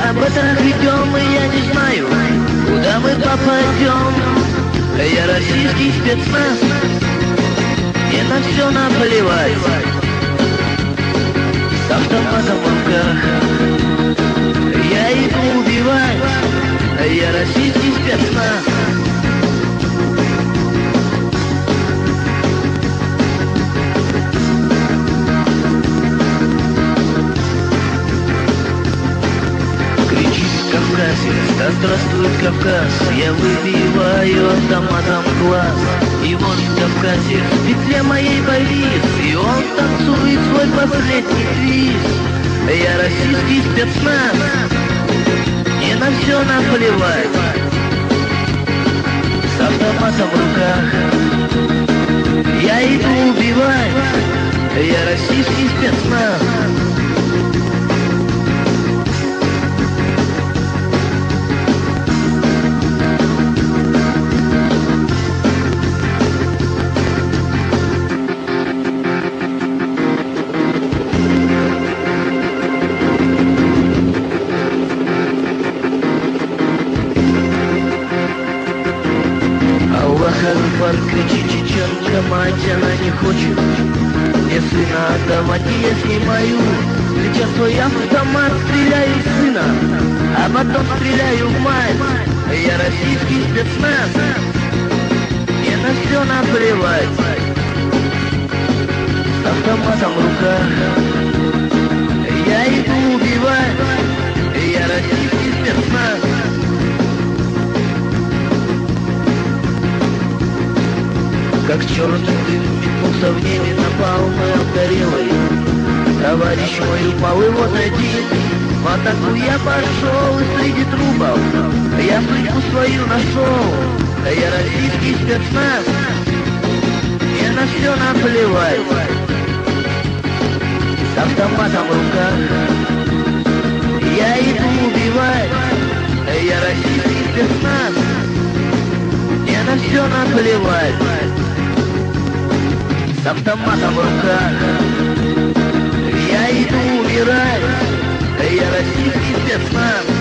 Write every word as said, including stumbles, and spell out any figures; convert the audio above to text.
Об этом идем, и я не знаю, куда мы попадем. Я российский спецназ, мне на все наплевать. С автоматом в руках я иду убивать. Я российский спецназ. Да здравствует Кавказ, я выбиваю автоматом глаз. И вот в Кавказе, в петле моей повис, и он танцует свой последний твист. Я российский спецназ, мне на все наплевать. С автоматом в руках я иду убивать. Я российский спецназ. Кричи, чеченка, мать, она не хочет мне сына отдавать, и я снимаю сейчас свой автомат, стреляю в сына, а потом стреляю в мать. Я российский спецназ, мне на все наплевать. С автоматом в руках я иду убивать. Я российский спецназ. Как черный дым метнулся в небе, напал мы обгорелый. Товарищ мой упал, и вот один в атаку я пошел, и среди трупов я судьбу свою нашел. Я российский спецназ, мне на все наплевать. С автоматом в руках я иду убивать. Я российский спецназ, мне на все наплевать. С автоматом в руках я иду умирать. Я российский спецназ.